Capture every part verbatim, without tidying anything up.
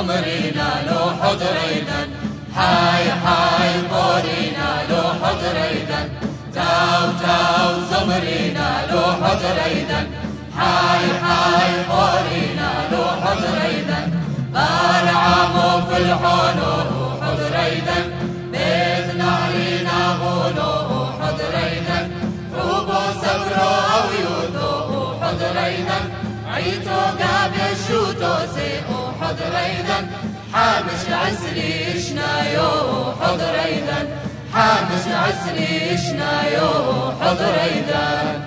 زمرينا لو حضرينا حاي حاي بورينا لو حضرينا تاو تاو زمرينا لو حضرينا حاي حاي بورينا لو حضرينا بارعمو في الحونو حضرينا بيت نهرينا غونو حضرينا حوبو سبرو او يوتو حضرينا عيتو قابل شوتو سيئو حضرينا حامش عسري شنايو حضرينا حامش عسري شنايو حضرينا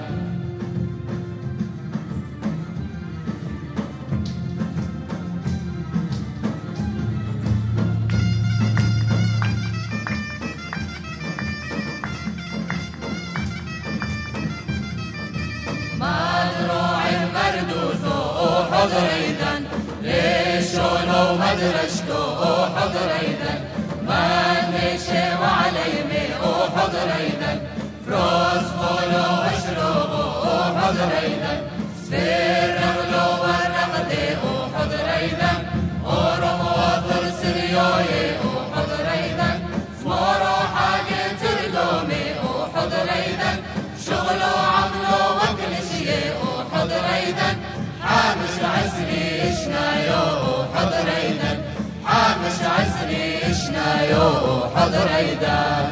حضرينا ليشونو مدرشكو حضرينا ما نشي وعليمي حضرينا فروس قولو اشربو حضرينا سفير رغلو والرغدي حضرينا ورم وطر سريوي حضرينا سمورو حاجة ترقومي حضرينا شغلو عملو وكلشي حضرينا حامش عسري شنايو حضرينا حامش عسري شنايو حضرينا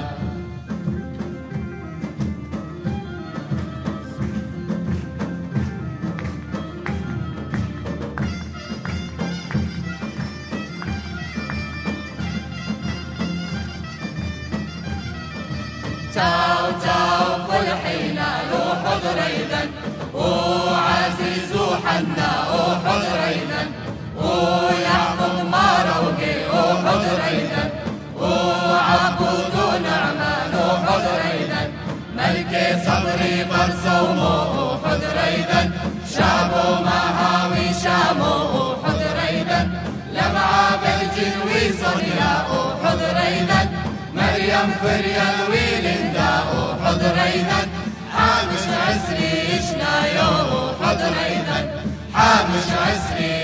تاو تاو فلحينا لو حضرينا وعزيز وحنا وحضرينا ويعقوب ماروقي وحضرينا وعبود ونعمان وحضرينا ملكي صدري برسومو وحضرينا شابو مهاوي شامو وحضرينا لمعة بالجنوي صديا وحضرينا مريم فريال ويلندا وحضرينا حامش عسري شنايو حضرينا حامش عسري